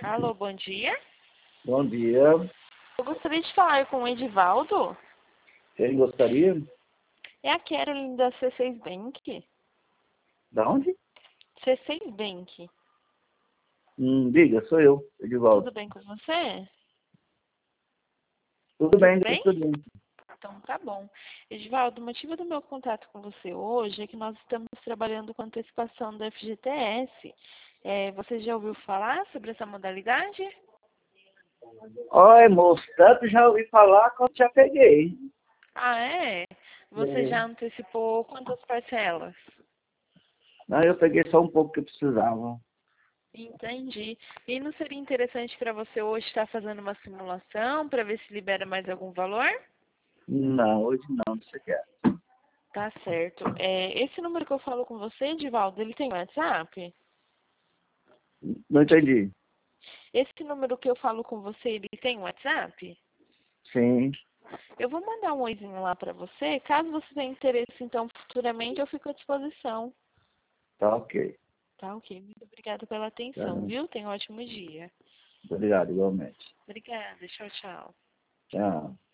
Alô, bom dia. Bom dia. Eu gostaria de falar com o Edivaldo. Quem gostaria? É a Carolyn da C6 Bank. Da onde? C6 Bank. Diga, sou eu, Edivaldo. Tudo bem com você? Tudo bem, bem? tudo bem. Então tá bom. Edivaldo, o motivo do meu contato com você hoje é que nós estamos trabalhando com antecipação do FGTS. Você já ouviu falar sobre essa modalidade? Oi, moço, tanto já ouvi falar quanto já peguei. Ah, é? Você já antecipou quantas parcelas? Não, eu peguei só um pouco que eu precisava. Entendi. E não seria interessante para você hoje estar fazendo uma simulação para ver se libera mais algum valor? Não, hoje não, você quer. Tá certo. Esse número que eu falo com você, Edivaldo, ele tem WhatsApp? Não entendi. Esse número que eu falo com você, ele tem WhatsApp? Sim, Eu vou mandar um oizinho lá para você. Caso você tenha interesse, então, futuramente, eu fico à disposição. tá ok. Tá, ok. Muito obrigada pela Tá, atenção, viu? Tenha um ótimo dia. obrigado, igualmente. Obrigada. Tchau, tchau. Tchau.